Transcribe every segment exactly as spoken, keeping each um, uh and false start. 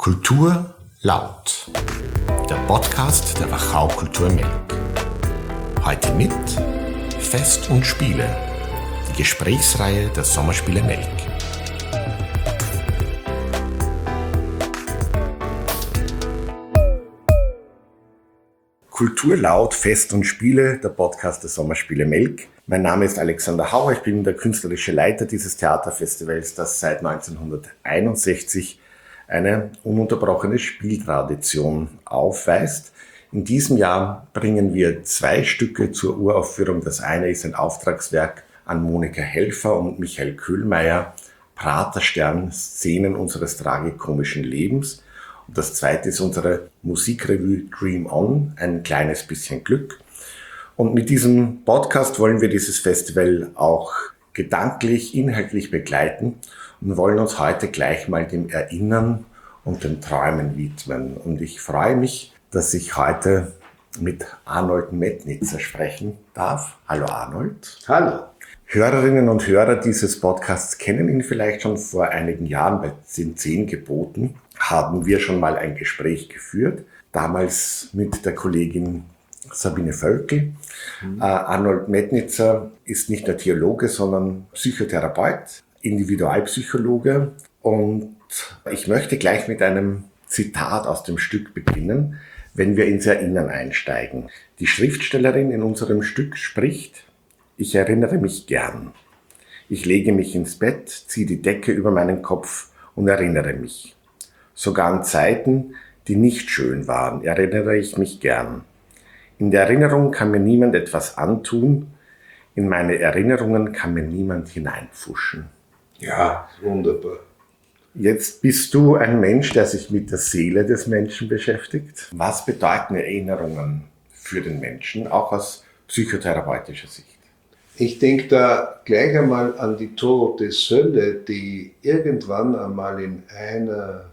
Kultur laut, der Podcast der Wachau Kultur Melk. Heute mit Fest und Spiele, die Gesprächsreihe der Sommerspiele Melk. Kultur laut, Fest und Spiele, der Podcast der Sommerspiele Melk. Mein Name ist Alexander Hauer, ich bin der künstlerische Leiter dieses Theaterfestivals, das seit neunzehnhunderteinundsechzig eine ununterbrochene Spieltradition aufweist. In diesem Jahr bringen wir zwei Stücke zur Uraufführung. Das eine ist ein Auftragswerk an Monika Helfer und Michael Köhlmeier, Praterstern, Szenen unseres tragikomischen Lebens. Und das zweite ist unsere Musikrevue Dream On, ein kleines bisschen Glück. Und mit diesem Podcast wollen wir dieses Festival auch gedanklich, inhaltlich begleiten und wollen uns heute gleich mal dem Erinnern und dem Träumen widmen. Und ich freue mich, dass ich heute mit Arnold Metnitzer sprechen darf. Hallo Arnold. Hallo. Hörerinnen und Hörer dieses Podcasts kennen ihn vielleicht schon. Vor einigen Jahren bei den Zehn Geboten haben wir schon mal ein Gespräch geführt. Damals mit der Kollegin Sabine Völkel. Mhm. Äh, Arnold Metnitzer ist nicht nur Theologe, sondern Psychotherapeut, Individualpsychologe. Und ich möchte gleich mit einem Zitat aus dem Stück beginnen, wenn wir ins Erinnern einsteigen. Die Schriftstellerin in unserem Stück spricht: Ich erinnere mich gern. Ich lege mich ins Bett, ziehe die Decke über meinen Kopf und erinnere mich. Sogar an Zeiten, die nicht schön waren, erinnere ich mich gern. In der Erinnerung kann mir niemand etwas antun. In meine Erinnerungen kann mir niemand hineinpfuschen. Ja, wunderbar. Jetzt bist du ein Mensch, der sich mit der Seele des Menschen beschäftigt. Was bedeuten Erinnerungen für den Menschen, auch aus psychotherapeutischer Sicht? Ich denke da gleich einmal an die Todsölle, die irgendwann einmal in einer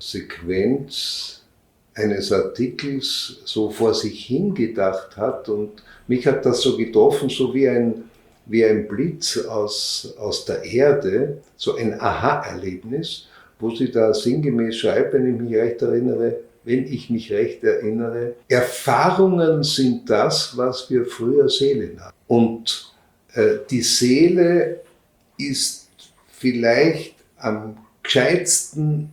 Sequenz eines Artikels so vor sich hingedacht hat, und mich hat das so getroffen, so wie ein, wie ein Blitz aus, aus der Erde, so ein Aha-Erlebnis, wo sie da sinngemäß schreibt, wenn ich mich recht erinnere, wenn ich mich recht erinnere, Erfahrungen sind das, was wir früher Seele nannten. Und äh, die Seele ist vielleicht am gescheitsten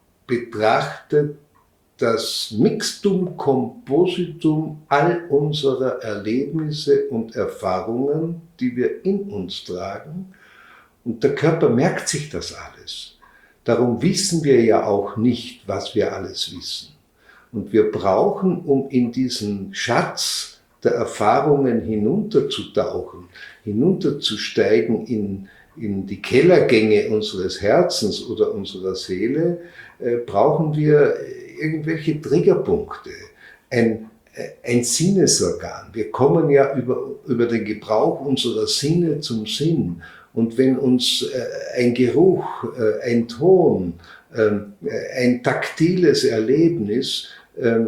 betrachtet das Mixtum Compositum all unserer Erlebnisse und Erfahrungen, die wir in uns tragen. Und der Körper merkt sich das alles. Darum wissen wir ja auch nicht, was wir alles wissen. Und wir brauchen, um in diesen Schatz der Erfahrungen hinunterzutauchen, hinunterzusteigen in, in die Kellergänge unseres Herzens oder unserer Seele, äh, brauchen wir irgendwelche Triggerpunkte, ein, ein Sinnesorgan. Wir kommen ja über, über den Gebrauch unserer Sinne zum Sinn. Und wenn uns äh, ein Geruch, äh, ein Ton, äh, ein taktiles Erlebnis äh,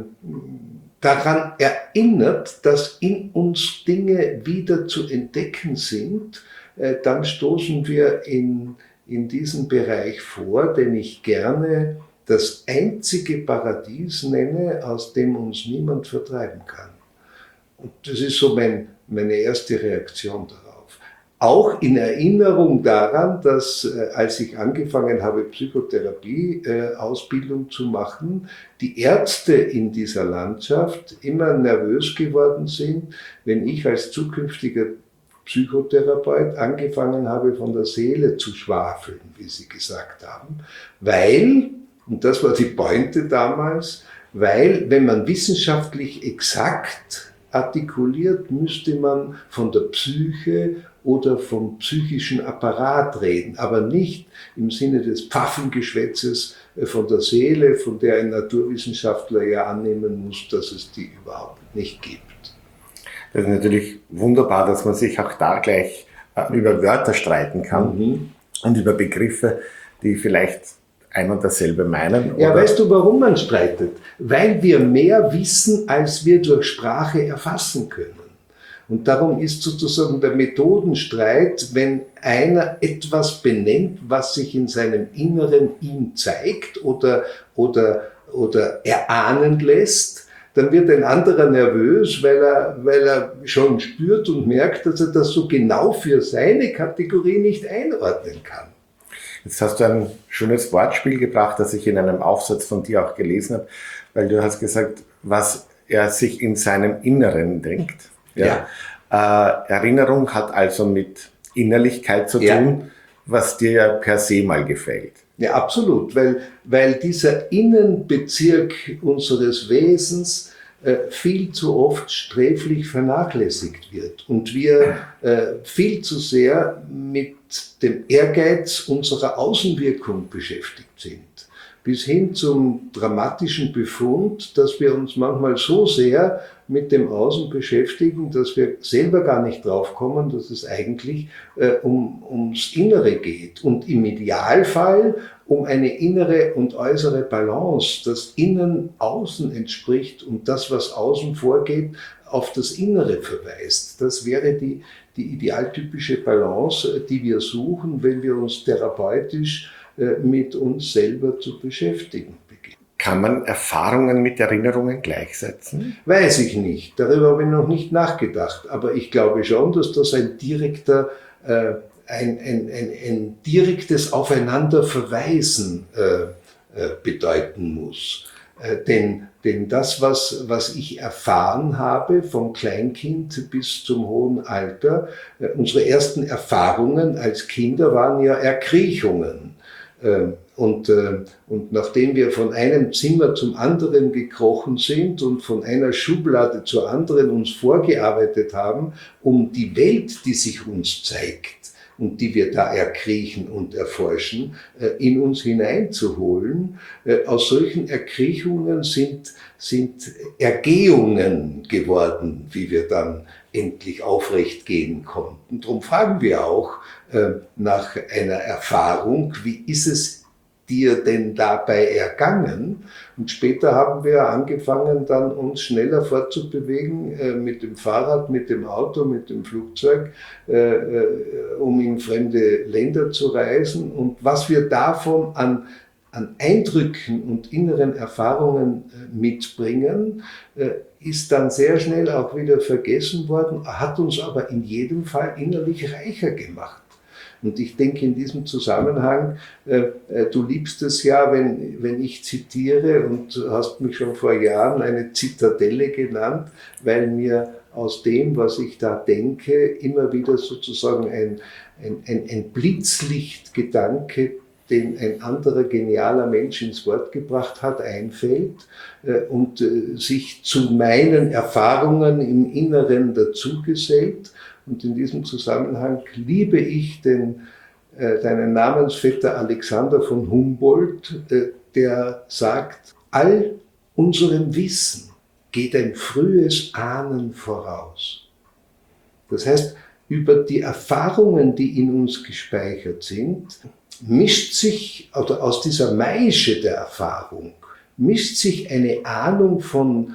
daran erinnert, dass in uns Dinge wieder zu entdecken sind, äh, dann stoßen wir in, in diesen Bereich vor, den ich gerne das einzige Paradies nenne, aus dem uns niemand vertreiben kann. Und das ist so mein, meine erste Reaktion darauf. Auch in Erinnerung daran, dass äh, als ich angefangen habe, Psychotherapie-Ausbildung äh, zu machen, die Ärzte in dieser Landschaft immer nervös geworden sind, wenn ich als zukünftiger Psychotherapeut angefangen habe, von der Seele zu schwafeln, wie sie gesagt haben, weil, und das war die Pointe damals, weil, wenn man wissenschaftlich exakt artikuliert, müsste man von der Psyche oder vom psychischen Apparat reden, aber nicht im Sinne des Pfaffengeschwätzes von der Seele, von der ein Naturwissenschaftler ja annehmen muss, dass es die überhaupt nicht gibt. Das ist natürlich wunderbar, dass man sich auch da gleich über Wörter streiten kann, mhm, und über Begriffe, die vielleicht ein und dasselbe meinen. Ja, oder? Weißt du, warum man streitet? Weil wir mehr wissen, als wir durch Sprache erfassen können. Und darum ist sozusagen der Methodenstreit, wenn einer etwas benennt, was sich in seinem Inneren ihm zeigt oder, oder, oder erahnen lässt, dann wird ein anderer nervös, weil er, weil er schon spürt und merkt, dass er das so genau für seine Kategorie nicht einordnen kann. Jetzt hast du ein schönes Wortspiel gebracht, das ich in einem Aufsatz von dir auch gelesen habe, weil du hast gesagt, was er sich in seinem Inneren denkt. Ja. Ja. Äh, Erinnerung hat also mit Innerlichkeit zu tun, ja, was dir ja per se mal gefällt. Ja, absolut, weil, weil dieser Innenbezirk unseres Wesens äh, viel zu oft sträflich vernachlässigt wird und wir äh, viel zu sehr mit dem Ehrgeiz unserer Außenwirkung beschäftigt sind. Bis hin zum dramatischen Befund, dass wir uns manchmal so sehr mit dem Außen beschäftigen, dass wir selber gar nicht draufkommen, dass es eigentlich äh, um, ums Innere geht. Und im Idealfall um eine innere und äußere Balance, dass Innen Außen entspricht und das, was außen vorgeht, auf das Innere verweist. Das wäre die, die idealtypische Balance, die wir suchen, wenn wir uns therapeutisch mit uns selber zu beschäftigen beginnen. Kann man Erfahrungen mit Erinnerungen gleichsetzen? Weiß ich nicht. Darüber habe ich noch nicht nachgedacht. Aber ich glaube schon, dass das ein direkter, äh, ein, ein, ein, ein direktes Aufeinanderverweisen äh, äh, bedeuten muss. Äh, denn, denn das, was, was ich erfahren habe, vom Kleinkind bis zum hohen Alter, äh, unsere ersten Erfahrungen als Kinder waren ja Erkriechungen. Und, und nachdem wir von einem Zimmer zum anderen gekrochen sind und von einer Schublade zur anderen uns vorgearbeitet haben, um die Welt, die sich uns zeigt und die wir da erkriechen und erforschen, in uns hineinzuholen, aus solchen Erkriechungen sind, sind Ergehungen geworden, wie wir dann endlich aufrecht gehen konnten. Darum fragen wir auch äh, nach einer Erfahrung, wie ist es dir denn dabei ergangen? Und später haben wir angefangen, dann uns schneller fortzubewegen, äh, mit dem Fahrrad, mit dem Auto, mit dem Flugzeug, äh, äh, um in fremde Länder zu reisen. Und was wir davon an an Eindrücken und inneren Erfahrungen äh, mitbringen, äh, ist dann sehr schnell auch wieder vergessen worden, hat uns aber in jedem Fall innerlich reicher gemacht. Und ich denke in diesem Zusammenhang, äh, äh, du liebst es ja, wenn, wenn ich zitiere, und du hast mich schon vor Jahren eine Zitadelle genannt, weil mir aus dem, was ich da denke, immer wieder sozusagen ein, ein, ein, ein Blitzlichtgedanke, den ein anderer genialer Mensch ins Wort gebracht hat, einfällt äh, und äh, sich zu meinen Erfahrungen im Inneren dazugesellt. Und in diesem Zusammenhang liebe ich den, äh, deinen Namensvetter Alexander von Humboldt, äh, der sagt, all unserem Wissen geht ein frühes Ahnen voraus. Das heißt, über die Erfahrungen, die in uns gespeichert sind, mischt sich, oder aus dieser Maische der Erfahrung, mischt sich eine Ahnung von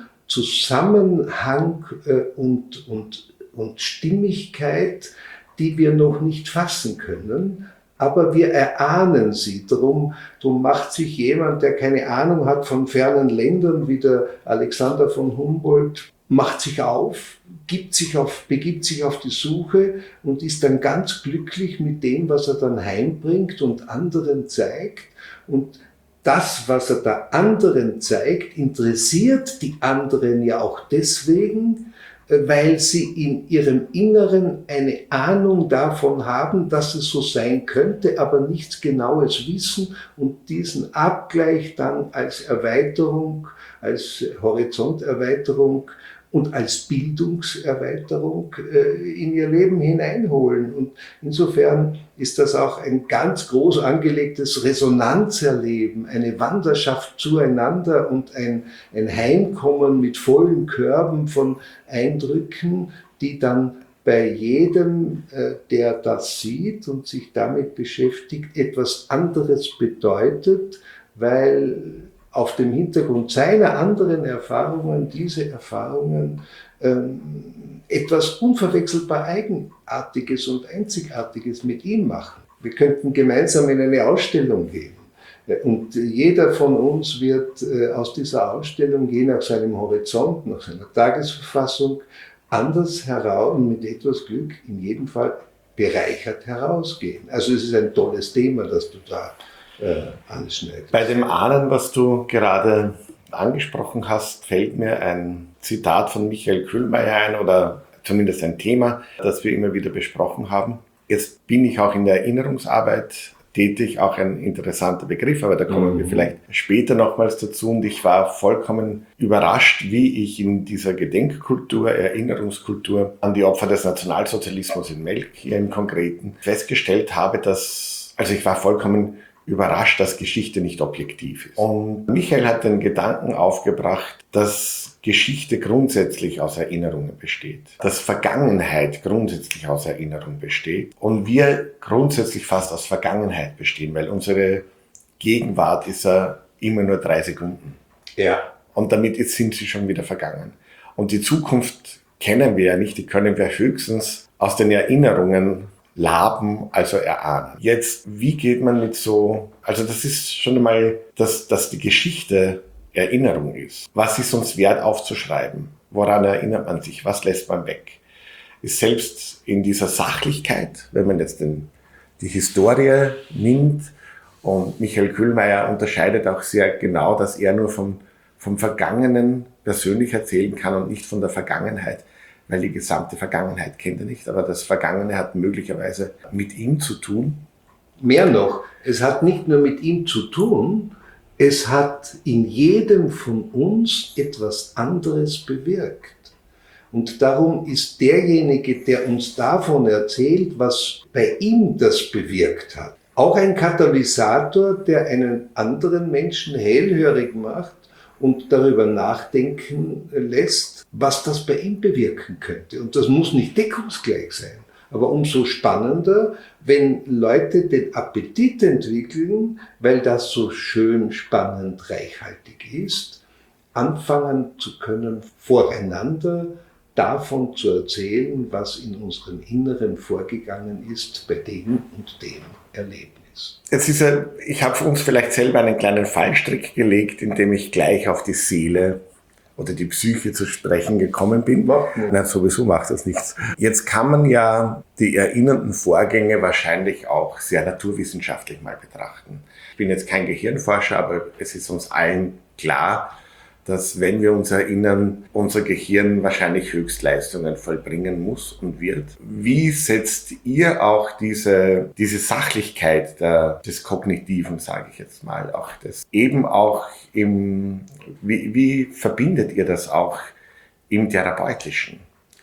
Zusammenhang äh, und, und, und Stimmigkeit, die wir noch nicht fassen können, aber wir erahnen sie. Darum, darum macht sich jemand, der keine Ahnung hat von fernen Ländern, wie der Alexander von Humboldt, macht sich auf, gibt sich auf, begibt sich auf die Suche und ist dann ganz glücklich mit dem, was er dann heimbringt und anderen zeigt. Und das, was er da anderen zeigt, interessiert die anderen ja auch deswegen, weil sie in ihrem Inneren eine Ahnung davon haben, dass es so sein könnte, aber nichts Genaues wissen und diesen Abgleich dann als Erweiterung, als Horizonterweiterung und als Bildungserweiterung äh, in ihr Leben hineinholen. Und insofern ist das auch ein ganz groß angelegtes Resonanzerleben, eine Wanderschaft zueinander und ein, ein Heimkommen mit vollen Körben von Eindrücken, die dann bei jedem, äh, der das sieht und sich damit beschäftigt, etwas anderes bedeutet, weil auf dem Hintergrund seiner anderen Erfahrungen diese Erfahrungen ähm, etwas unverwechselbar Eigenartiges und Einzigartiges mit ihm machen. Wir könnten gemeinsam in eine Ausstellung gehen. Und jeder von uns wird aus dieser Ausstellung, je nach seinem Horizont, nach seiner Tagesverfassung, anders heraus und mit etwas Glück in jedem Fall bereichert herausgehen. Also es ist ein tolles Thema, das du da äh, anschneidest. Bei dem Ahnen, was du gerade angesprochen hast, fällt mir ein Zitat von Michael Kühlmeier ein oder zumindest ein Thema, das wir immer wieder besprochen haben. Jetzt bin ich auch in der Erinnerungsarbeit tätig, auch ein interessanter Begriff, aber da kommen mhm. wir vielleicht später nochmals dazu. Und ich war vollkommen überrascht, wie ich in dieser Gedenkkultur, Erinnerungskultur an die Opfer des Nationalsozialismus in Melk hier im Konkreten festgestellt habe, dass, also ich war vollkommen überrascht, dass Geschichte nicht objektiv ist. Und Michael hat den Gedanken aufgebracht, dass Geschichte grundsätzlich aus Erinnerungen besteht, dass Vergangenheit grundsätzlich aus Erinnerung besteht und wir grundsätzlich fast aus Vergangenheit bestehen, weil unsere Gegenwart ist ja immer nur drei Sekunden. Ja. Und damit sind sie schon wieder vergangen. Und die Zukunft kennen wir ja nicht, die können wir höchstens aus den Erinnerungen laben, also erahnen. Jetzt, wie geht man mit so, also das ist schon einmal, dass, dass die Geschichte Erinnerung ist. Was ist uns wert aufzuschreiben? Woran erinnert man sich? Was lässt man weg? Ist selbst in dieser Sachlichkeit, wenn man jetzt den, die Historie nimmt, und Michael Kühlmeier unterscheidet auch sehr genau, dass er nur vom, vom Vergangenen persönlich erzählen kann und nicht von der Vergangenheit, weil die gesamte Vergangenheit kennt er nicht, aber das Vergangene hat möglicherweise mit ihm zu tun. Mehr noch, es hat nicht nur mit ihm zu tun, es hat in jedem von uns etwas anderes bewirkt. Und darum ist derjenige, der uns davon erzählt, was bei ihm das bewirkt hat, auch ein Katalysator, der einen anderen Menschen hellhörig macht und darüber nachdenken lässt, was das bei ihm bewirken könnte. Und das muss nicht deckungsgleich sein. Aber umso spannender, wenn Leute den Appetit entwickeln, weil das so schön, spannend, reichhaltig ist, anfangen zu können, voreinander davon zu erzählen, was in unserem Inneren vorgegangen ist bei dem und dem Erlebnis. Jetzt ist ja, ich habe uns vielleicht selber einen kleinen Fallstrick gelegt, indem ich gleich auf die Seele oder die Psyche zu sprechen gekommen bin. Nein, sowieso macht das nichts. Jetzt kann man ja die erinnernden Vorgänge wahrscheinlich auch sehr naturwissenschaftlich mal betrachten. Ich bin jetzt kein Gehirnforscher, aber es ist uns allen klar, dass, wenn wir uns erinnern, unser Gehirn wahrscheinlich Höchstleistungen vollbringen muss und wird. Wie setzt ihr auch diese, diese Sachlichkeit der, des Kognitiven, sage ich jetzt mal, auch das eben auch im, wie, wie verbindet ihr das auch im Therapeutischen?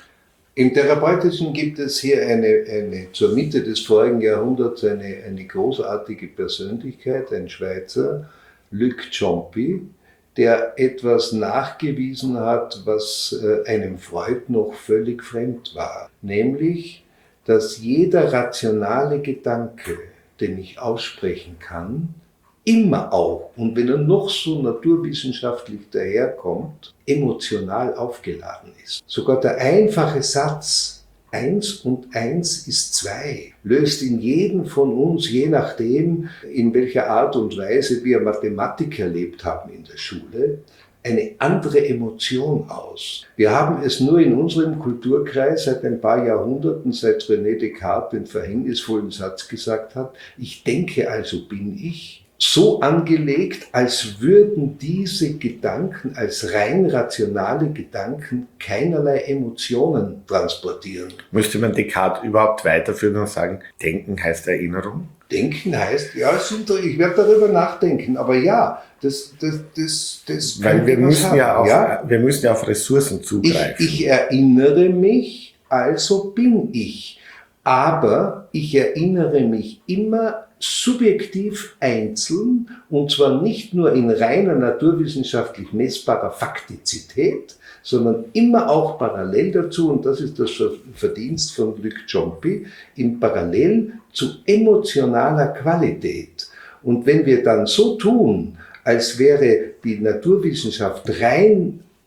Im Therapeutischen gibt es hier eine, eine zur Mitte des vorigen Jahrhunderts eine, eine großartige Persönlichkeit, ein Schweizer, Luc Ciompi, der etwas nachgewiesen hat, was einem Freud noch völlig fremd war. Nämlich, dass jeder rationale Gedanke, den ich aussprechen kann, immer auch, und wenn er noch so naturwissenschaftlich daherkommt, emotional aufgeladen ist. Sogar der einfache Satz, Eins und eins ist zwei, löst in jedem von uns, je nachdem, in welcher Art und Weise wir Mathematik erlebt haben in der Schule, eine andere Emotion aus. Wir haben es nur in unserem Kulturkreis seit ein paar Jahrhunderten, seit René Descartes den verhängnisvollen Satz gesagt hat, ich denke, also bin ich, so angelegt, als würden diese Gedanken als rein rationale Gedanken keinerlei Emotionen transportieren. Müsste man Descartes überhaupt weiterführen und sagen, Denken heißt Erinnerung? Denken heißt, ja, ich werde darüber nachdenken, aber ja, das, das, das, das Weil wir müssen haben. ja, auf, ja, wir müssen ja auf Ressourcen zugreifen. Ich, ich erinnere mich, also bin ich. Aber ich erinnere mich immer subjektiv einzeln, und zwar nicht nur in reiner naturwissenschaftlich messbarer Faktizität, sondern immer auch parallel dazu, und das ist das Verdienst von Luc Ciompi, im Parallel zu emotionaler Qualität. Und wenn wir dann so tun, als wäre die Naturwissenschaft rein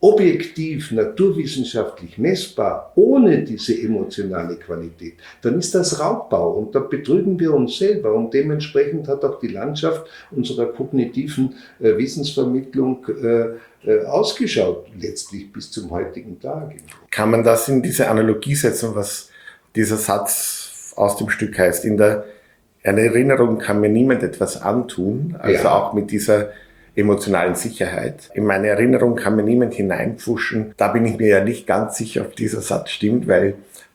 objektiv, naturwissenschaftlich messbar, ohne diese emotionale Qualität, dann ist das Raubbau und da betrügen wir uns selber und dementsprechend hat auch die Landschaft unserer kognitiven äh, Wissensvermittlung äh, äh, ausgeschaut, letztlich bis zum heutigen Tag. Kann man das in diese Analogie setzen, was dieser Satz aus dem Stück heißt? In der eine Erinnerung kann mir niemand etwas antun, also ja. auch mit dieser emotionalen Sicherheit. In meine Erinnerung kann mir niemand hineinpfuschen. Da bin ich mir ja nicht ganz sicher, ob dieser Satz stimmt, weil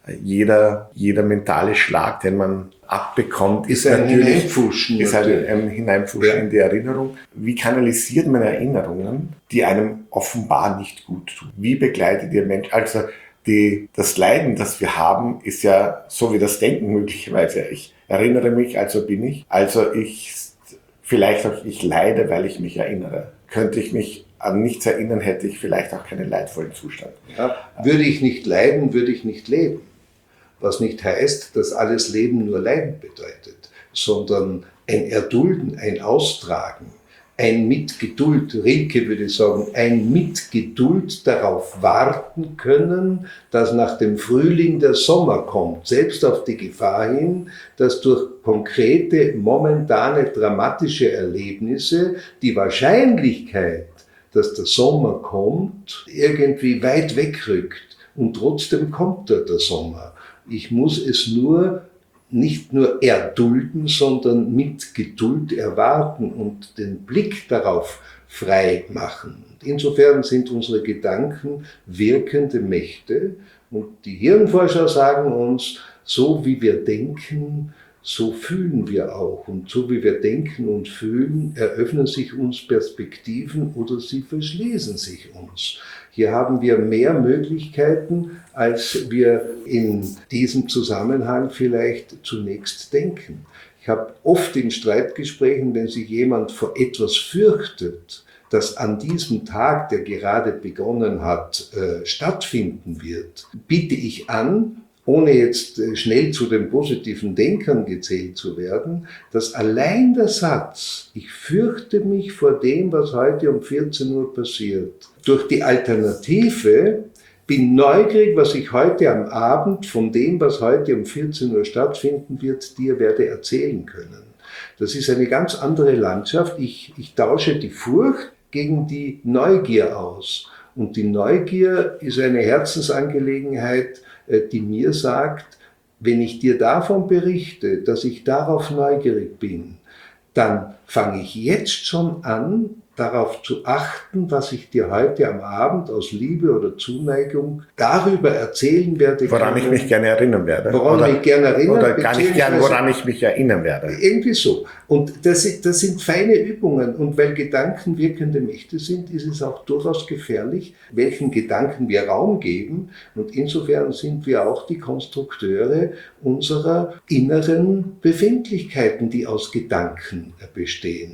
jeder, jeder mentale Schlag, den man abbekommt, ist, ist ein Hineinpfuschen. Ist ein, ein Hineinpfuschen ja. in die Erinnerung. Wie kanalisiert man Erinnerungen, die einem offenbar nicht gut tun? Wie begleitet ihr Menschen? Also die, das Leiden, das wir haben, ist ja so wie das Denken möglicherweise. Ich erinnere mich, also bin ich. Also ich, vielleicht auch ich leide, weil ich mich erinnere. Könnte ich mich an nichts erinnern, hätte ich vielleicht auch keinen leidvollen Zustand. Ja, würde ich nicht leiden, würde ich nicht leben. Was nicht heißt, dass alles Leben nur Leiden bedeutet, sondern ein Erdulden, ein Austragen, ein mit Geduld, Rilke würde sagen, ein mit Geduld darauf warten können, dass nach dem Frühling der Sommer kommt, selbst auf die Gefahr hin, dass durch konkrete, momentane, dramatische Erlebnisse die Wahrscheinlichkeit, dass der Sommer kommt, irgendwie weit wegrückt. Und trotzdem kommt er, der Sommer. Ich muss es nur nicht nur erdulden, sondern mit Geduld erwarten und den Blick darauf frei machen. Insofern sind unsere Gedanken wirkende Mächte und die Hirnforscher sagen uns, so wie wir denken, so fühlen wir auch. Und so wie wir denken und fühlen, eröffnen sich uns Perspektiven oder sie verschließen sich uns. Hier haben wir mehr Möglichkeiten, als wir in diesem Zusammenhang vielleicht zunächst denken. Ich habe oft in Streitgesprächen, wenn sich jemand vor etwas fürchtet, das an diesem Tag, der gerade begonnen hat, äh, stattfinden wird, biete ich an, ohne jetzt schnell zu den positiven Denkern gezählt zu werden, dass allein der Satz, ich fürchte mich vor dem, was heute um vierzehn Uhr passiert, durch die Alternative, bin neugierig, was ich heute am Abend von dem, was heute um vierzehn Uhr stattfinden wird, dir werde erzählen können. Das ist eine ganz andere Landschaft. Ich, ich tausche die Furcht gegen die Neugier aus. Und die Neugier ist eine Herzensangelegenheit, die mir sagt, wenn ich dir davon berichte, dass ich darauf neugierig bin, dann fange ich jetzt schon an, darauf zu achten, was ich dir heute am Abend aus Liebe oder Zuneigung darüber erzählen werde. Woran ich mich gerne erinnern werde. Woran oder, ich mich gerne erinnern Oder gar nicht gern, woran ich mich erinnern werde. Irgendwie so. Und das, das sind feine Übungen. Und weil Gedanken wirkende Mächte sind, ist es auch durchaus gefährlich, welchen Gedanken wir Raum geben. Und insofern sind wir auch die Konstrukteure unserer inneren Befindlichkeiten, die aus Gedanken bestehen.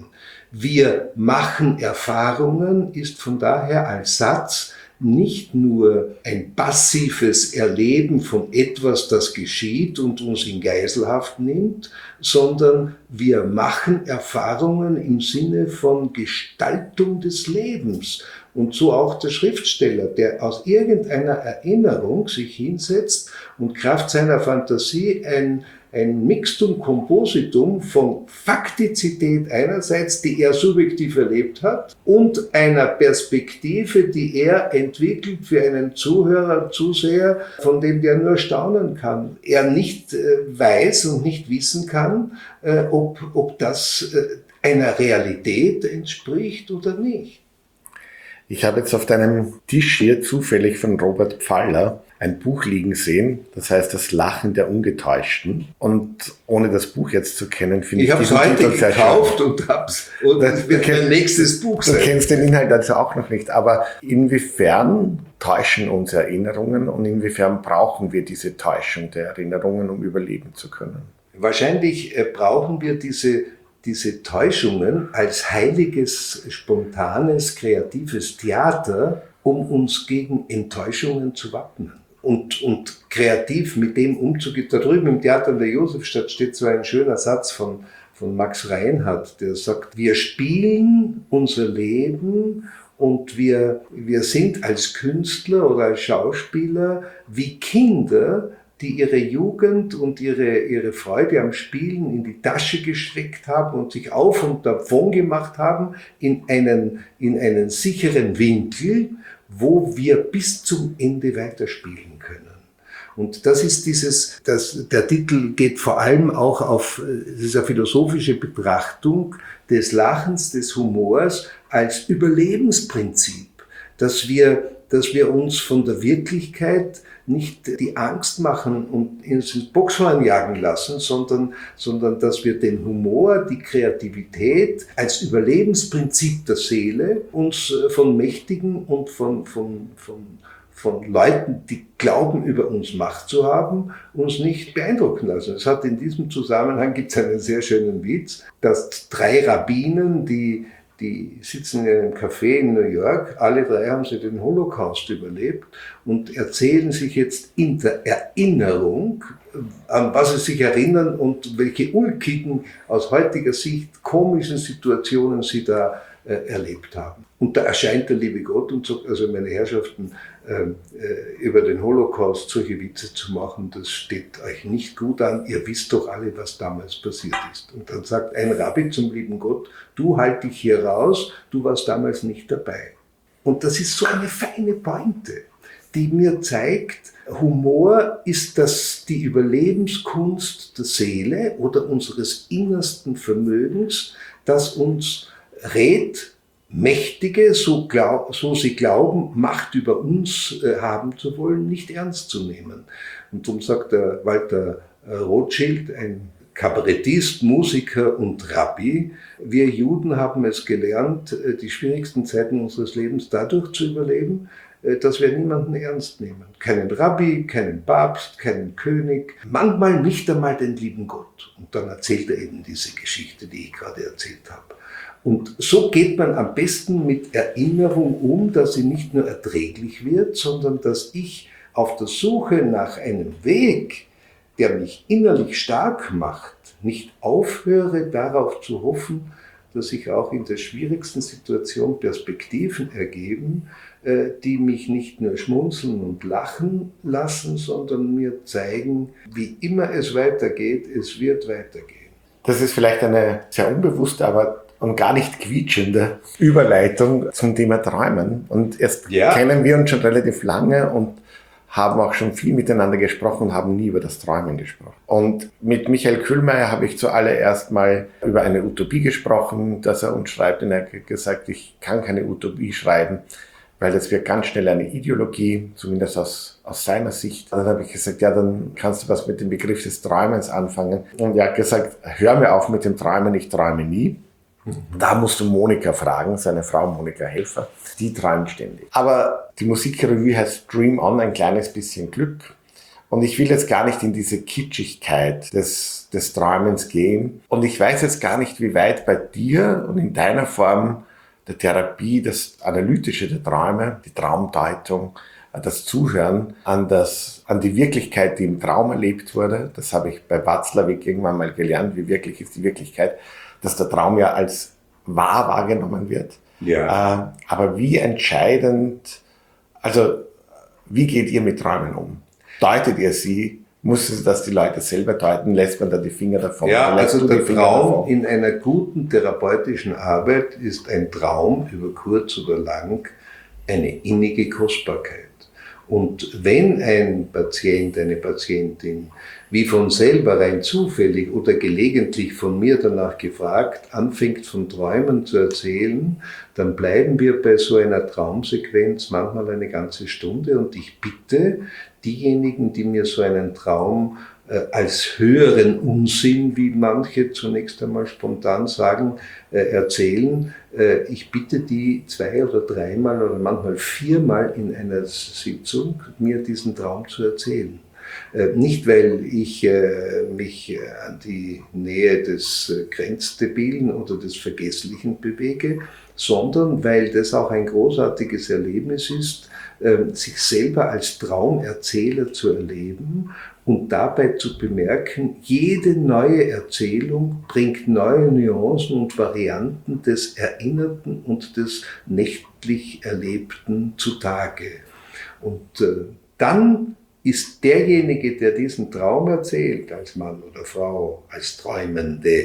Wir machen Erfahrungen ist von daher als Satz nicht nur ein passives Erleben von etwas, das geschieht und uns in Geiselhaft nimmt, sondern wir machen Erfahrungen im Sinne von Gestaltung des Lebens. Und so auch der Schriftsteller, der aus irgendeiner Erinnerung sich hinsetzt und Kraft seiner Fantasie ein ein Mixtum Compositum von Faktizität einerseits, die er subjektiv erlebt hat, und einer Perspektive, die er entwickelt für einen Zuhörer, Zuseher, von dem der nur staunen kann. Er nicht äh, weiß und nicht wissen kann, äh, ob, ob das äh, einer Realität entspricht oder nicht. Ich habe jetzt auf deinem Tisch hier zufällig von Robert Pfaller ein Buch liegen sehen, das heißt Das Lachen der Ungetäuschten. Und ohne das Buch jetzt zu kennen, finde ich, ich diesen Titel sehr schön. Ich habe es heute gekauft und hab's. Und das wird mein nächstes Buch sein. Du kennst den Inhalt also auch noch nicht. Aber inwiefern täuschen uns Erinnerungen und inwiefern brauchen wir diese Täuschung der Erinnerungen, um überleben zu können? Wahrscheinlich brauchen wir diese diese Täuschungen als heiliges, spontanes, kreatives Theater, um uns gegen Enttäuschungen zu wappnen. Und, und kreativ mit dem umzugehen. Da drüben im Theater in der Josefstadt steht so ein schöner Satz von, von Max Reinhardt, der sagt, wir spielen unser Leben und wir, wir sind als Künstler oder als Schauspieler wie Kinder, die ihre Jugend und ihre, ihre Freude am Spielen in die Tasche gesteckt haben und sich auf und davon gemacht haben in einen, in einen sicheren Winkel, wo wir bis zum Ende weiterspielen können. Und das ist dieses, das, der Titel geht vor allem auch auf diese philosophische Betrachtung des Lachens, des Humors als Überlebensprinzip, dass wir, dass wir uns von der Wirklichkeit nicht die Angst machen und ins Boxhorn jagen lassen, sondern, sondern dass wir den Humor, die Kreativität als Überlebensprinzip der Seele uns von Mächtigen und von, von, von, von Leuten, die glauben, über uns Macht zu haben, uns nicht beeindrucken lassen. Es hat in diesem Zusammenhang, gibt es einen sehr schönen Witz, dass drei Rabbinen, die Die sitzen in einem Café in New York, alle drei haben sie den Holocaust überlebt und erzählen sich jetzt in der Erinnerung, an was sie sich erinnern und welche ulkigen, aus heutiger Sicht komischen Situationen sie da äh, erlebt haben. Und da erscheint der liebe Gott und sagt, also meine Herrschaften, äh, über den Holocaust solche Witze zu machen, das steht euch nicht gut an, ihr wisst doch alle, was damals passiert ist. Und dann sagt ein Rabbi zum lieben Gott, du halt dich hier raus, du warst damals nicht dabei. Und das ist so eine feine Pointe, die mir zeigt, Humor ist das die Überlebenskunst der Seele oder unseres innersten Vermögens, das uns rät, Mächtige, so, glaub, so sie glauben, Macht über uns äh, haben zu wollen, nicht ernst zu nehmen. Und darum sagt der Walter äh, Rothschild, ein Kabarettist, Musiker und Rabbi, wir Juden haben es gelernt, äh, die schwierigsten Zeiten unseres Lebens dadurch zu überleben, äh, dass wir niemanden ernst nehmen. Keinen Rabbi, keinen Papst, keinen König, manchmal nicht einmal den lieben Gott. Und dann erzählt er eben diese Geschichte, die ich gerade erzählt habe. Und so geht man am besten mit Erinnerung um, dass sie nicht nur erträglich wird, sondern dass ich auf der Suche nach einem Weg, der mich innerlich stark macht, nicht aufhöre, darauf zu hoffen, dass sich auch in der schwierigsten Situation Perspektiven ergeben, die mich nicht nur schmunzeln und lachen lassen, sondern mir zeigen, wie immer es weitergeht, es wird weitergehen. Das ist vielleicht eine sehr unbewusste, aber und gar nicht quietschende Überleitung zum Thema Träumen. Und erst ja. kennen wir uns schon relativ lange und haben auch schon viel miteinander gesprochen, haben nie über das Träumen gesprochen. Und mit Michael Kühlmeier habe ich zuallererst mal über eine Utopie gesprochen, dass er uns schreibt. Und er hat gesagt, ich kann keine Utopie schreiben, weil das wird ganz schnell eine Ideologie, zumindest aus, aus seiner Sicht. Und dann habe ich gesagt, ja, dann kannst du was mit dem Begriff des Träumens anfangen. Und er hat gesagt, hör mir auf mit dem Träumen, ich träume nie. Da musst du Monika fragen, seine Frau Monika Helfer, die träumt ständig. Aber die Musikrevue heißt Dream On, ein kleines bisschen Glück. Und ich will jetzt gar nicht in diese Kitschigkeit des, des Träumens gehen. Und ich weiß jetzt gar nicht, wie weit bei dir und in deiner Form der Therapie, das Analytische der Träume, die Traumdeutung, das Zuhören an, das, an die Wirklichkeit, die im Traum erlebt wurde. Das habe ich bei Watzlawick irgendwann mal gelernt, wie wirklich ist die Wirklichkeit, dass der Traum ja als wahr wahrgenommen wird. Ja. Äh, aber wie entscheidend, also wie geht ihr mit Träumen um? Deutet ihr sie? Muss es das die Leute selber deuten? Lässt man da die Finger davon? Ja, also der Finger Traum davon? in einer guten therapeutischen Arbeit ist ein Traum über kurz oder lang eine innige Kostbarkeit. Und wenn ein Patient, eine Patientin, wie von selber rein zufällig oder gelegentlich von mir danach gefragt, anfängt von Träumen zu erzählen, dann bleiben wir bei so einer Traumsequenz manchmal eine ganze Stunde und ich bitte diejenigen, die mir so einen Traum äh, als höheren Unsinn, wie manche zunächst einmal spontan sagen, äh, erzählen, äh, ich bitte die zwei oder dreimal oder manchmal viermal in einer Sitzung mir diesen Traum zu erzählen. Nicht, weil ich äh, mich an die Nähe des äh, Grenzdebilen oder des Vergesslichen bewege, sondern weil das auch ein großartiges Erlebnis ist, sich selber als Traumerzähler zu erleben und dabei zu bemerken, jede neue Erzählung bringt neue Nuancen und Varianten des Erinnerten und des nächtlich Erlebten zutage. Und äh, dann ist derjenige, der diesen Traum erzählt, als Mann oder Frau, als Träumende,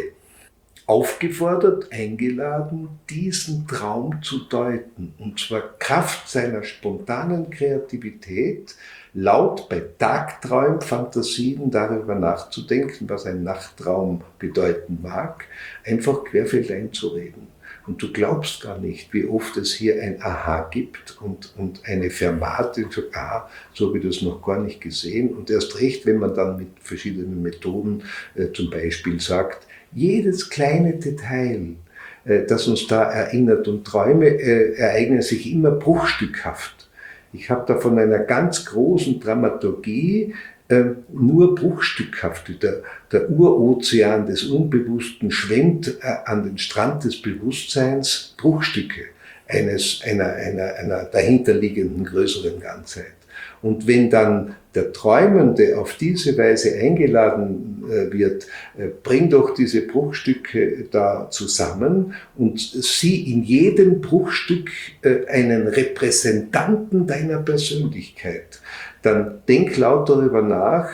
aufgefordert, eingeladen, diesen Traum zu deuten. Und zwar Kraft seiner spontanen Kreativität, laut bei Tagträumfantasien darüber nachzudenken, was ein Nachttraum bedeuten mag, einfach querfeldein zu reden. Und du glaubst gar nicht, wie oft es hier ein Aha gibt und, und eine Fermate, und sagt, aha, so habe ich das noch gar nicht gesehen. Und erst recht, wenn man dann mit verschiedenen Methoden äh, zum Beispiel sagt, jedes kleine Detail, äh, das uns da erinnert, und Träume äh, ereignen sich immer bruchstückhaft. Ich habe da von einer ganz großen Dramaturgie äh, nur bruchstückhaft. Der, der Urozean des Unbewussten schwemmt äh, an den Strand des Bewusstseins, Bruchstücke eines, einer, einer, einer dahinterliegenden größeren Ganzheit. Und wenn dann der Träumende auf diese Weise eingeladen äh, wird, äh, bring doch diese Bruchstücke da zusammen und sieh in jedem Bruchstück äh, einen Repräsentanten deiner Persönlichkeit, dann denk laut darüber nach,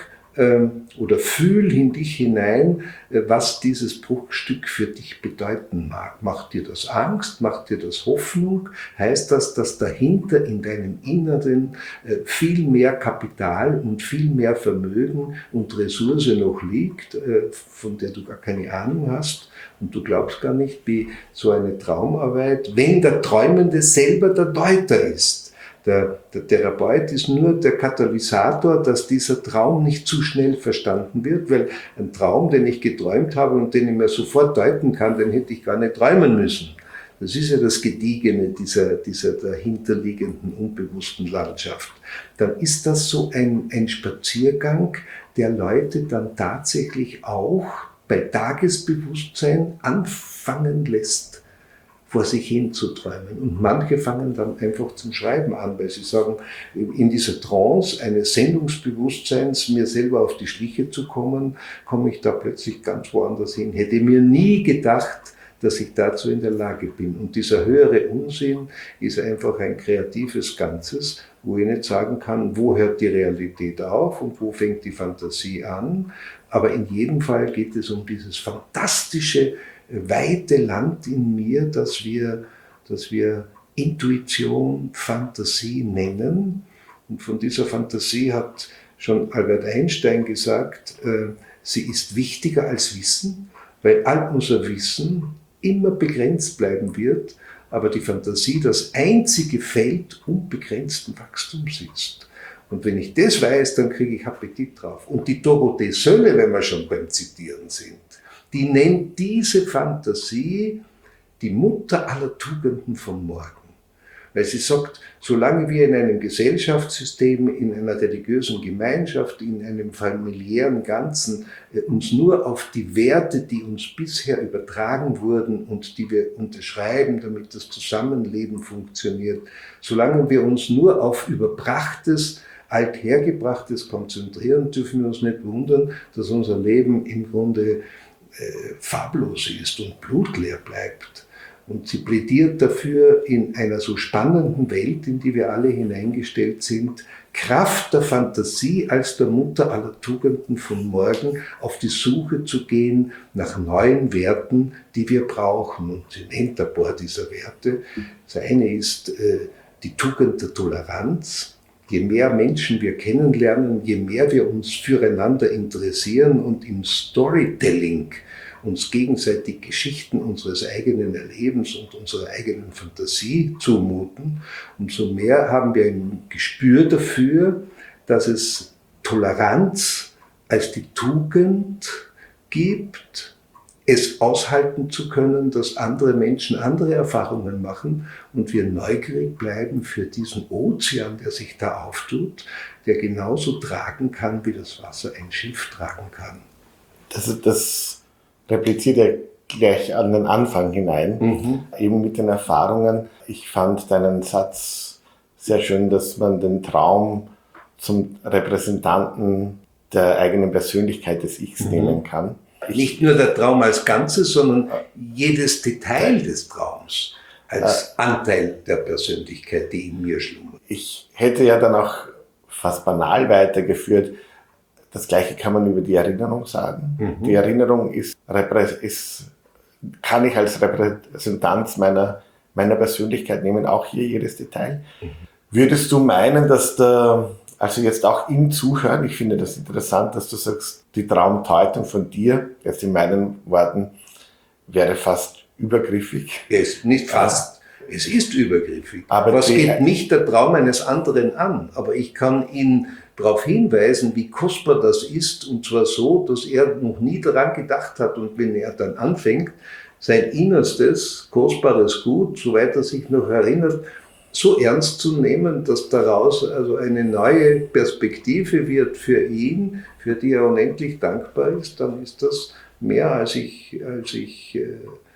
oder fühl in dich hinein, was dieses Bruchstück für dich bedeuten mag. Macht dir das Angst? Macht dir das Hoffnung? Heißt das, dass dahinter in deinem Inneren viel mehr Kapital und viel mehr Vermögen und Ressource noch liegt, von der du gar keine Ahnung hast? Und du glaubst gar nicht, wie so eine Traumarbeit, wenn der Träumende selber der Deuter ist. Der, der Therapeut ist nur der Katalysator, dass dieser Traum nicht zu schnell verstanden wird, weil ein Traum, den ich geträumt habe und den ich mir sofort deuten kann, den hätte ich gar nicht träumen müssen. Das ist ja das Gediegene dieser, dieser dahinterliegenden unbewussten Landschaft. Dann ist das so ein, ein Spaziergang, der Leute dann tatsächlich auch bei Tagesbewusstsein anfangen lässt, vor sich hin zu träumen. Und manche fangen dann einfach zum Schreiben an, weil sie sagen, in dieser Trance eines Sendungsbewusstseins, mir selber auf die Schliche zu kommen, komme ich da plötzlich ganz woanders hin. Hätte mir nie gedacht, dass ich dazu in der Lage bin. Und dieser höhere Unsinn ist einfach ein kreatives Ganzes, wo ich nicht sagen kann, wo hört die Realität auf und wo fängt die Fantasie an. Aber in jedem Fall geht es um dieses fantastische, weite Land in mir, das wir, das wir Intuition, Fantasie nennen. Und von dieser Fantasie hat schon Albert Einstein gesagt, äh, sie ist wichtiger als Wissen, weil all unser Wissen immer begrenzt bleiben wird, aber die Fantasie das einzige Feld unbegrenzten Wachstums ist. Und wenn ich das weiß, dann kriege ich Appetit drauf. Und die Dorothee Sölle, wenn wir schon beim Zitieren sind, die nennt diese Fantasie die Mutter aller Tugenden vom Morgen. Weil sie sagt, solange wir in einem Gesellschaftssystem, in einer religiösen Gemeinschaft, in einem familiären Ganzen uns nur auf die Werte, die uns bisher übertragen wurden und die wir unterschreiben, damit das Zusammenleben funktioniert, solange wir uns nur auf Überbrachtes, Althergebrachtes konzentrieren, dürfen wir uns nicht wundern, dass unser Leben im Grunde äh, farblos ist und blutleer bleibt. Und sie plädiert dafür, in einer so spannenden Welt, in die wir alle hineingestellt sind, Kraft der Fantasie als der Mutter aller Tugenden von morgen auf die Suche zu gehen nach neuen Werten, die wir brauchen. Und sie nennt ein paar dieser Werte. Das eine ist äh, die Tugend der Toleranz. Je mehr Menschen wir kennenlernen, je mehr wir uns füreinander interessieren und im Storytelling uns gegenseitig Geschichten unseres eigenen Erlebens und unserer eigenen Fantasie zumuten, umso mehr haben wir ein Gespür dafür, dass es Toleranz als die Tugend gibt, es aushalten zu können, dass andere Menschen andere Erfahrungen machen und wir neugierig bleiben für diesen Ozean, der sich da auftut, der genauso tragen kann, wie das Wasser ein Schiff tragen kann. Das, das repliziert ja gleich an den Anfang hinein, Mhm. eben mit den Erfahrungen. Ich fand deinen Satz sehr schön, dass man den Traum zum Repräsentanten der eigenen Persönlichkeit des Ichs Mhm. nehmen kann. Ich, Nicht nur der Traum als Ganzes, sondern jedes Detail des Traums als Anteil der Persönlichkeit, die in mir schlummert. ich hätte ja dann auch fast banal weitergeführt. Das Gleiche kann man über die Erinnerung sagen. Mhm. Die Erinnerung ist, ist, kann ich als Repräsentanz meiner, meiner Persönlichkeit nehmen, auch hier jedes Detail. Mhm. Würdest du meinen, dass der, also jetzt auch im Zuhören, ich finde das interessant, dass du sagst, die Traumdeutung von dir, jetzt in meinen Worten, wäre fast übergriffig. Es ist nicht fast, es ist übergriffig. Aber Was die- geht mich der Traum eines anderen an? Aber ich kann ihn darauf hinweisen, wie kostbar das ist, und zwar so, dass er noch nie daran gedacht hat, und wenn er dann anfängt, sein innerstes, kostbares Gut, soweit er sich noch erinnert, so ernst zu nehmen, dass daraus also eine neue Perspektive wird für ihn, für die er unendlich dankbar ist, dann ist das mehr, als ich, als ich äh,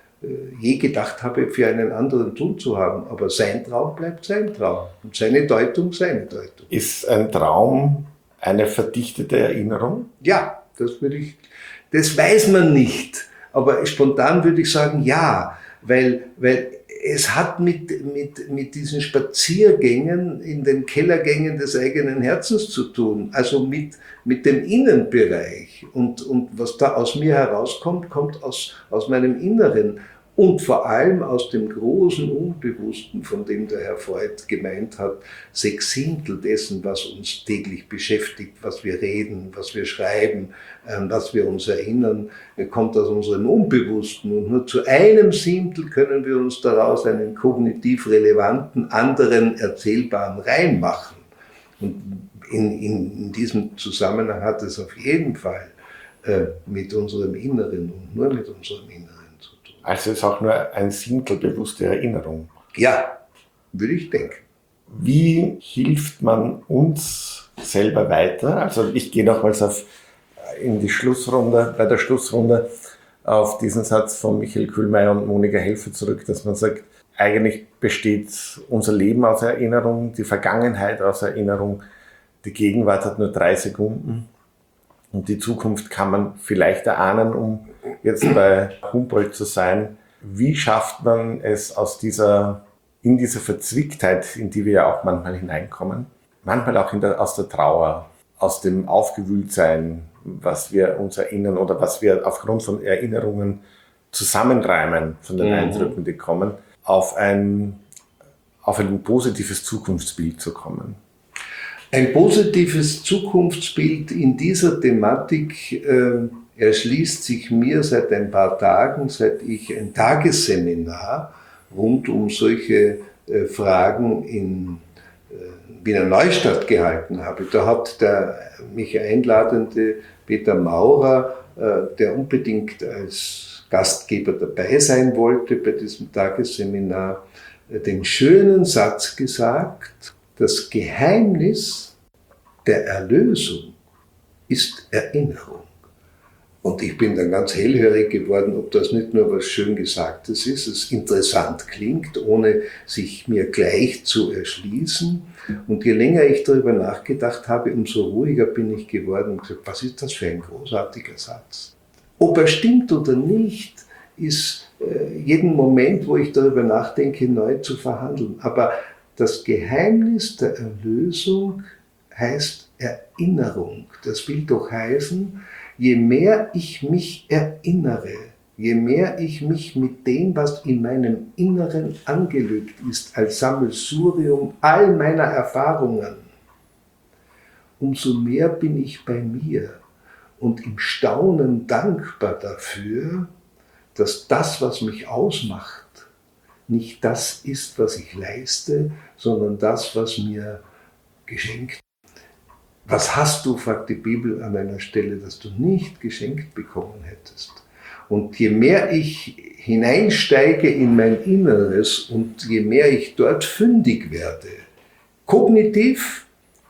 je gedacht habe, für einen anderen tun zu haben. Aber sein Traum bleibt sein Traum und seine Deutung seine Deutung. Ist ein Traum eine verdichtete Erinnerung? Ja, das würde ich, das weiß man nicht. Aber spontan würde ich sagen, ja, weil, weil es hat mit, mit, mit diesen Spaziergängen in den Kellergängen des eigenen Herzens zu tun, also mit, mit dem Innenbereich. Und, und was da aus mir herauskommt, kommt aus, aus meinem Inneren. Und vor allem aus dem großen Unbewussten, von dem der Herr Freud gemeint hat, sechs Siebtel dessen, was uns täglich beschäftigt, was wir reden, was wir schreiben, was wir uns erinnern, kommt aus unserem Unbewussten. Und nur zu einem Siebtel können wir uns daraus einen kognitiv relevanten, anderen erzählbaren Reim machen. Und in, in, in diesem Zusammenhang hat es auf jeden Fall äh, mit unserem Inneren und nur mit unserem Inneren. Also ist auch nur ein Siebtel bewusste Erinnerung. Ja, würde ich denken. Wie hilft man uns selber weiter? Also ich gehe nochmals auf, in die Schlussrunde, bei der Schlussrunde auf diesen Satz von Michael Kühlmeier und Monika Helfer zurück, dass man sagt, eigentlich besteht unser Leben aus Erinnerung, die Vergangenheit aus Erinnerung, die Gegenwart hat nur drei Sekunden. Und die Zukunft kann man vielleicht erahnen, um jetzt bei Humboldt zu sein. Wie schafft man es aus dieser, in dieser Verzwicktheit, in die wir ja auch manchmal hineinkommen, manchmal auch in der, aus der Trauer, aus dem Aufgewühltsein, was wir uns erinnern oder was wir aufgrund von Erinnerungen zusammenreimen, von den mhm. Eindrücken, die kommen, auf ein, auf ein positives Zukunftsbild zu kommen? Ein positives Zukunftsbild in dieser Thematik äh, erschließt sich mir seit ein paar Tagen, seit ich ein Tagesseminar rund um solche äh, Fragen in äh, Wiener Neustadt gehalten habe. Da hat der mich einladende Peter Maurer, äh, der unbedingt als Gastgeber dabei sein wollte bei diesem Tagesseminar, äh, den schönen Satz gesagt: Das Geheimnis der Erlösung ist Erinnerung. Und ich bin dann ganz hellhörig geworden, ob das nicht nur was schön Gesagtes ist, es interessant klingt, ohne sich mir gleich zu erschließen. Und je länger ich darüber nachgedacht habe, umso ruhiger bin ich geworden und gesagt, was ist das für ein großartiger Satz? Ob er stimmt oder nicht, ist äh, jeden Moment, wo ich darüber nachdenke, neu zu verhandeln. Aber das Geheimnis der Erlösung heißt Erinnerung. Das will doch heißen, je mehr ich mich erinnere, je mehr ich mich mit dem, was in meinem Inneren angelegt ist, als Sammelsurium all meiner Erfahrungen, umso mehr bin ich bei mir und im Staunen dankbar dafür, dass das, was mich ausmacht, nicht das ist, was ich leiste, sondern das, was mir geschenkt. Was hast du, fragt die Bibel an einer Stelle, das du nicht geschenkt bekommen hättest. Und je mehr ich hineinsteige in mein Inneres und je mehr ich dort fündig werde, kognitiv,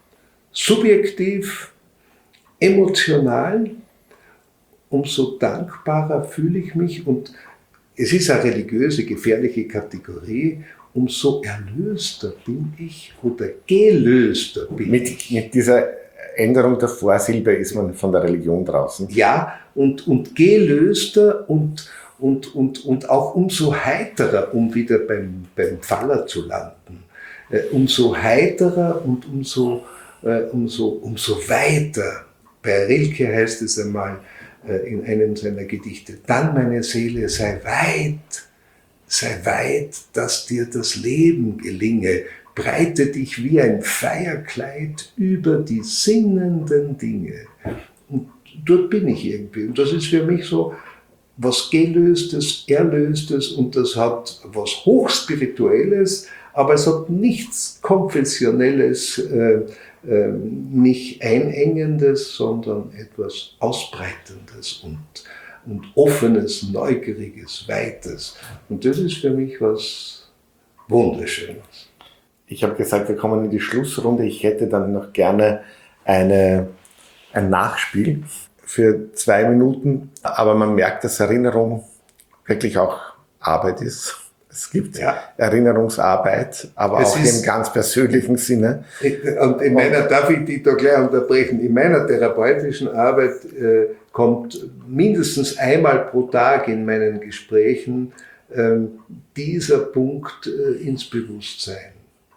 subjektiv, emotional, umso dankbarer fühle ich mich und es ist eine religiöse, gefährliche Kategorie, umso erlöster bin ich oder gelöster bin mit, ich. Mit dieser Änderung der Vorsilbe ist man von der Religion draußen. Ja, und, und gelöster und, und, und, und auch umso heiterer, um wieder beim, beim Pfaller zu landen. Äh, umso heiterer und umso, äh, umso, umso weiter. Bei Rilke heißt es einmal äh, in einem seiner Gedichte, dann meine Seele sei weit, sei weit, dass dir das Leben gelinge, breite dich wie ein Feierkleid über die sinnenden Dinge. Und dort bin ich irgendwie. Und das ist für mich so was Gelöstes, Erlöstes und das hat was Hochspirituelles, aber es hat nichts Konfessionelles, äh, äh, nicht Einengendes, sondern etwas Ausbreitendes und, und Offenes, Neugieriges, Weites. Und das ist für mich was Wunderschönes. Ich habe gesagt, wir kommen in die Schlussrunde. Ich hätte dann noch gerne eine, ein Nachspiel für zwei Minuten. Aber man merkt, dass Erinnerung wirklich auch Arbeit ist. Es gibt ja Erinnerungsarbeit, aber es auch im ganz persönlichen Sinne. Und in meiner, darf ich dich da gleich unterbrechen, in meiner therapeutischen Arbeit äh, kommt mindestens einmal pro Tag in meinen Gesprächen äh, dieser Punkt äh, ins Bewusstsein.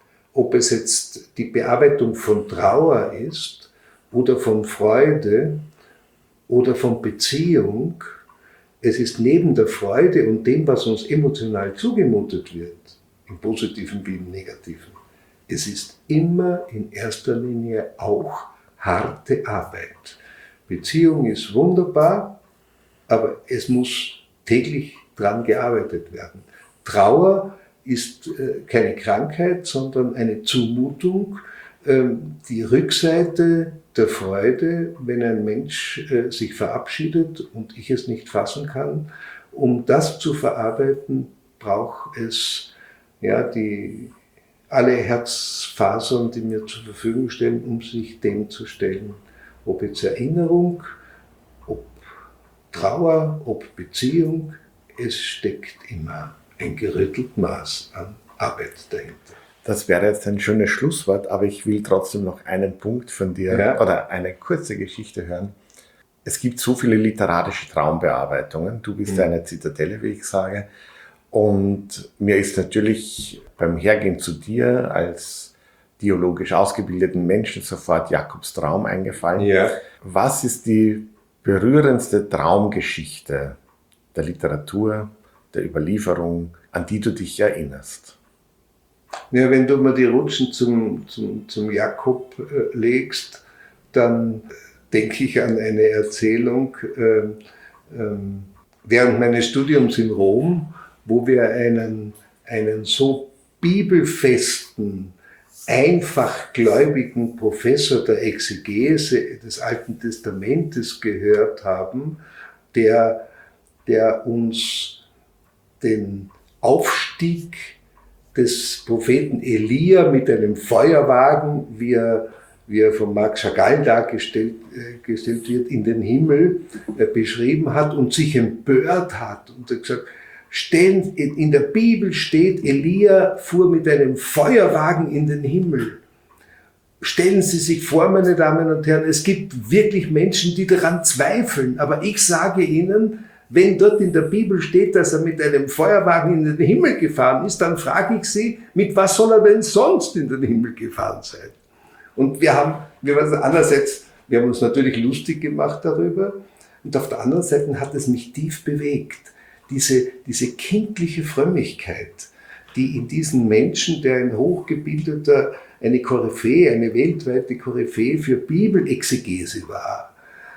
Ob es jetzt die Bearbeitung von Trauer ist oder von Freude oder von Beziehung, es ist neben der Freude und dem, was uns emotional zugemutet wird, im Positiven wie im Negativen, es ist immer in erster Linie auch harte Arbeit. Beziehung ist wunderbar, aber es muss täglich dran gearbeitet werden. Trauer ist äh, keine Krankheit, sondern eine Zumutung, ähm, die Rückseite der Freude, wenn ein Mensch äh, sich verabschiedet und ich es nicht fassen kann. Um das zu verarbeiten, braucht es ja, die, alle Herzfasern, die mir zur Verfügung stehen, um sich dem zu stellen. Ob jetzt Erinnerung, ob Trauer, ob Beziehung, es steckt immer ein gerüttelt Maß an Arbeit dahinter. Das wäre jetzt ein schönes Schlusswort, aber ich will trotzdem noch einen Punkt von dir ja. oder eine kurze Geschichte hören. Es gibt so viele literarische Traumbearbeitungen. Du bist mhm. eine Zitadelle, wie ich sage. Und mir ist natürlich beim Hergehen zu dir als dialogisch ausgebildeten Menschen sofort Jakobs Traum eingefallen. Ja. Was ist die berührendste Traumgeschichte der Literatur, der Überlieferung, an die du dich erinnerst? Ja, wenn du mir die Rutschen zum, zum, zum Jakob äh, legst, dann denke ich an eine Erzählung äh, äh, während meines Studiums in Rom, wo wir einen, einen so bibelfesten, einfach gläubigen Professor der Exegese des Alten Testamentes gehört haben, der, der uns den Aufstieg des Propheten Elia mit einem Feuerwagen, wie er, wie er von Marc Chagall dargestellt äh, gestellt wird, in den Himmel äh, beschrieben hat und sich empört hat und hat gesagt, stellen, in der Bibel steht, Elia fuhr mit einem Feuerwagen in den Himmel. Stellen Sie sich vor, meine Damen und Herren, es gibt wirklich Menschen, die daran zweifeln, aber ich sage Ihnen, wenn dort in der Bibel steht, dass er mit einem Feuerwagen in den Himmel gefahren ist, dann frage ich Sie, mit was soll er denn sonst in den Himmel gefahren sein? Und wir haben, wir waren andererseits, wir haben uns natürlich lustig gemacht darüber und auf der anderen Seite hat es mich tief bewegt. Diese, diese kindliche Frömmigkeit, die in diesen Menschen, der ein hochgebildeter, eine Koryphäe, eine weltweite Koryphäe für Bibelexegese war.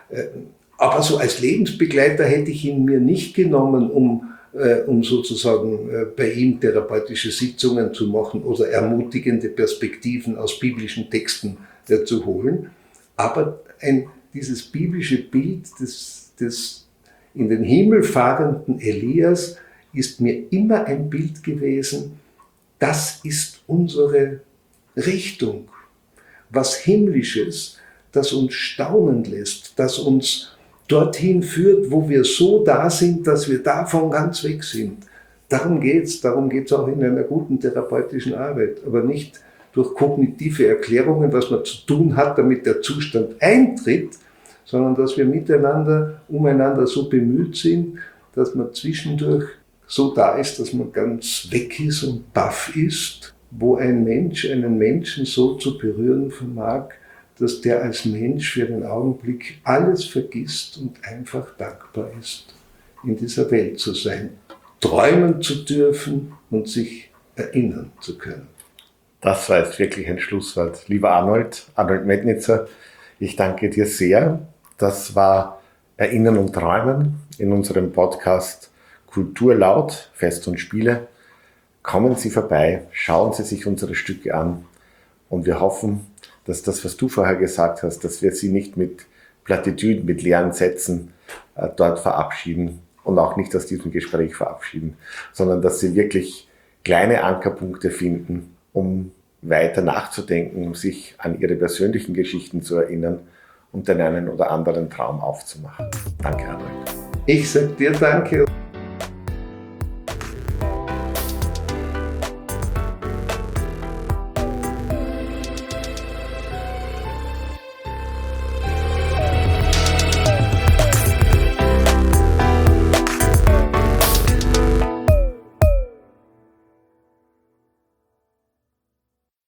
Aber so als Lebensbegleiter hätte ich ihn mir nicht genommen, um, äh, um sozusagen äh, bei ihm therapeutische Sitzungen zu machen oder ermutigende Perspektiven aus biblischen Texten äh, zu holen. Aber ein, dieses biblische Bild des, des in den Himmel fahrenden Elias ist mir immer ein Bild gewesen, das ist unsere Richtung. Was Himmlisches, das uns staunen lässt, das uns dorthin führt, wo wir so da sind, dass wir davon ganz weg sind. Darum geht's. Darum geht's auch in einer guten therapeutischen Arbeit. Aber nicht durch kognitive Erklärungen, was man zu tun hat, damit der Zustand eintritt, sondern dass wir miteinander, umeinander so bemüht sind, dass man zwischendurch so da ist, dass man ganz weg ist und baff ist, wo ein Mensch einen Menschen so zu berühren vermag, dass der als Mensch für den Augenblick alles vergisst und einfach dankbar ist, in dieser Welt zu sein, träumen zu dürfen und sich erinnern zu können. Das war jetzt wirklich ein Schlusswort. Lieber Arnold, Arnold Mednitzer, ich danke dir sehr. Das war Erinnern und Träumen in unserem Podcast Kultur laut, Fest und Spiele. Kommen Sie vorbei, schauen Sie sich unsere Stücke an und wir hoffen, dass das, was du vorher gesagt hast, dass wir Sie nicht mit Plattitüden, mit leeren Sätzen äh, dort verabschieden und auch nicht aus diesem Gespräch verabschieden, sondern dass Sie wirklich kleine Ankerpunkte finden, um weiter nachzudenken, um sich an Ihre persönlichen Geschichten zu erinnern und den einen oder anderen Traum aufzumachen. Danke, Arnold. Ich sage dir danke.